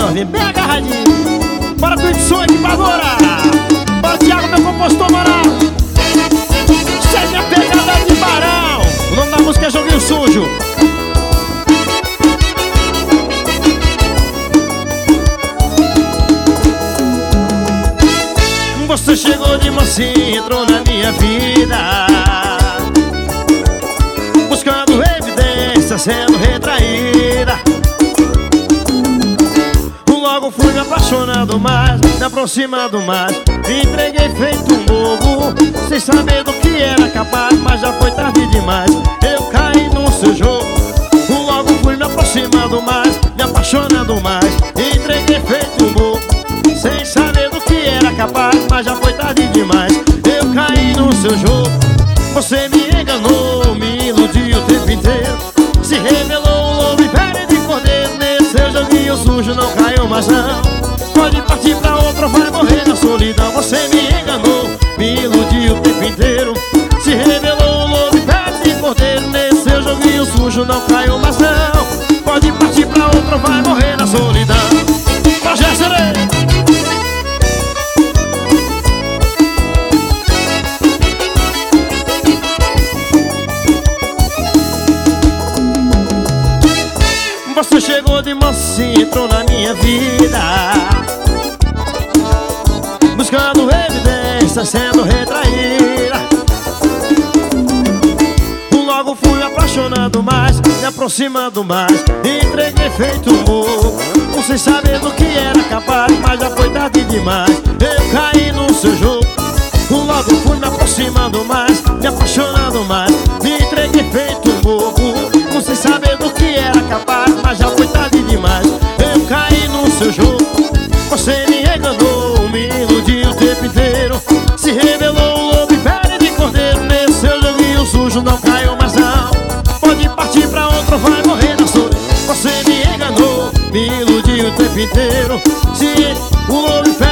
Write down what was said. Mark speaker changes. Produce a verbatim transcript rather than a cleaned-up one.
Speaker 1: novinha, bem agarradinho. Bora com o som aqui pra agora. Bora, Thiago, meu compositor moral. Segue a pegada de Barão. O nome da música é Joguinho Sujo. Você chegou de mansinho, entrou na minha vida, buscando evidência, sendo retraída. Logo fui me apaixonando mais, me aproximando mais, me entreguei feito um bobo, sem saber do que era capaz, mas já foi tarde demais. Eu caí no seu jogo. Logo fui me aproximando mais, me apaixonando mais, me entreguei feito um bobo, sem saber do que era capaz, mas já foi tarde demais. Eu caí no seu jogo. Você me enganou, me iludiu o tempo inteiro, se revelou um lobo em pele de cordeiro. Nesse seu joguinho sujo não caiu mais não. Pode partir pra outro, vai morrer na solidão. Você me enganou, me iludiu o tempo inteiro, se revelou um lobo em pele de cordeiro. Nesse seu joguinho sujo não caiu mais não. Pode partir pra outro, vai morrer na solidão. Projeto Sereia. Você chegou de mansinho, entrou na minha vida, buscando evidência, sendo retraída. Logo fui apaixonando mais, me aproximando mais, me entreguei feito um bobo, sem saber do que era capaz, mas já foi tarde demais. Eu caí no seu jogo. Logo fui me aproximando mais, me apaixonando mais, me entreguei feito um bobo, sem saber do que era capaz, mas já foi tarde demais. Eu caí no seu jogo. Você me enganou, me iludiu o tempo inteiro, se revelou um lobo em pele de cordeiro. Nesse seu joguinho sujo não caiu mais não. Pode partir pra outro, vai morrer na solidão. Você me enganou, me iludiu o tempo inteiro, se o lobo em pele